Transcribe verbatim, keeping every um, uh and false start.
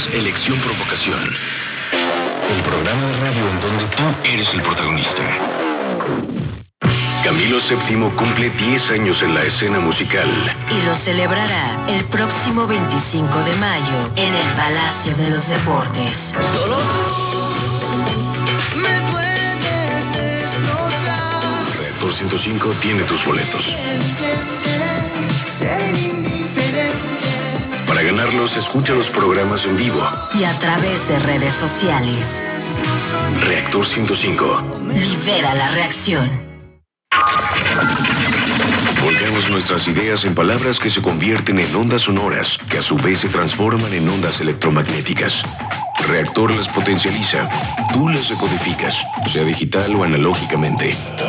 Elección Provocación. El programa de radio en donde tú eres el protagonista. Camilo séptimo cumple diez años en la escena musical. Y lo celebrará el próximo veinticinco de mayo en el Palacio de los Deportes. Solo tú me puedes destrozar. Reactor ciento cinco tiene tus boletos. Ser indiferente. Para ganarlos, escucha los programas en vivo. Y a través de redes sociales. Reactor ciento cinco. Libera la reacción. Volcamos nuestras ideas en palabras que se convierten en ondas sonoras, que a su vez se transforman en ondas electromagnéticas. Reactor las potencializa, tú las decodificas, sea digital o analógicamente.